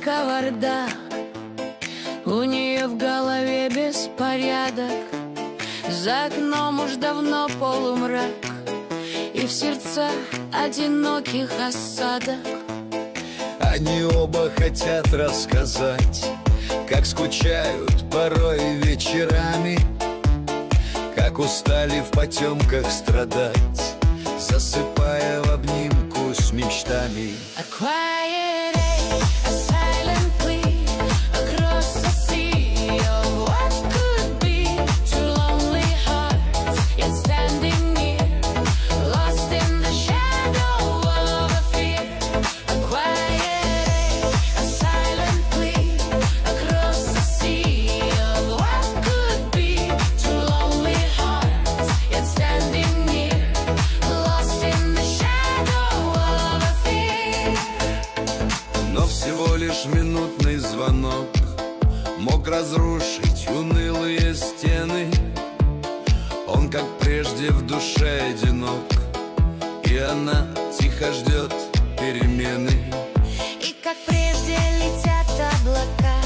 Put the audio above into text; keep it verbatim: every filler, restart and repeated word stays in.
кавардак. У нее в голове беспорядок, за окном уж давно полумрак, и в сердцах одиноких осадок. Они оба хотят рассказать, как скучают порой вечерами, как устали в потемках страдать, засыпая в обнимку с мечтами. A quiet day, a silent plea across the sea of what could be. Two lonely hearts, yet standing near, lost in the shadow of a fear. A quiet day, a silent plea across the sea of what could be. Two lonely hearts, yet standing near, lost in the shadow of a fear. Но всего лишь минутный звонок мог разрушить унылые стены. Он, как прежде, в душе одинок, и она тихо ждет перемены. И как прежде летят облака,